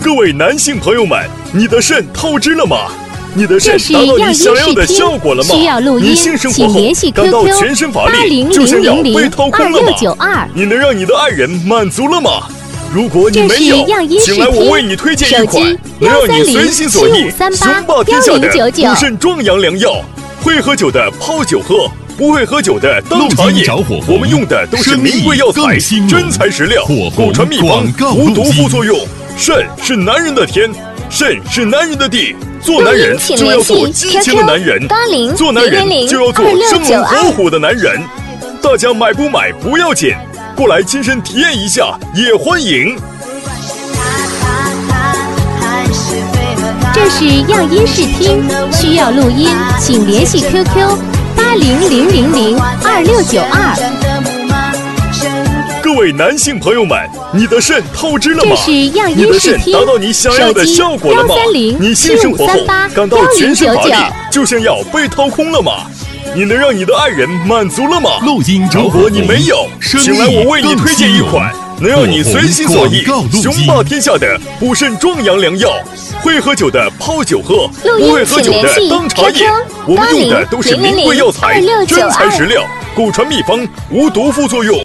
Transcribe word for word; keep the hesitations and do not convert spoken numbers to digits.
各位男性朋友们，你的肾透支了吗？你的肾达到你想要的效果了吗？ 需要录音， 你性生活后请联系 Q 感到 Q 全身乏八零力，就想要零零被零二掏空了吗？ 六九二。 你能让你的爱人满足了吗？如果你这是没有， 样音视请来我听， 为你推荐一款手机能让你幺三零随心所欲、 七五三雄八霸天下的幺零九九补肾壮阳良药。会喝酒的泡酒喝，不会喝酒的当茶饮。我们用的都是名贵药材，真材实料，古传秘方，无毒副作用。肾是男人的天，肾是男人的地。做男人就要做激情的男人，做男人就要做生龙活虎的男人。大家买不买不要紧，过来亲身体验一下也欢迎。 这是样音视听，需要录音，请联系 Q Q 八零零零零二六九二。 各位男性朋友们，你的肾透支了吗？ 这是样音视听， 你的肾达到你想要的效果了吗？你性生活后感到全身乏力，就像要被掏空了吗？你能让你的爱人满足了吗？ 录音找如果你没有，请来我为你推荐一款能让你随心所欲、雄霸天下的补肾壮阳良药。会喝酒的泡酒喝，不会喝酒的当茶饮。我们用的都是名贵药材，真材实料，古传秘方，无毒副作用。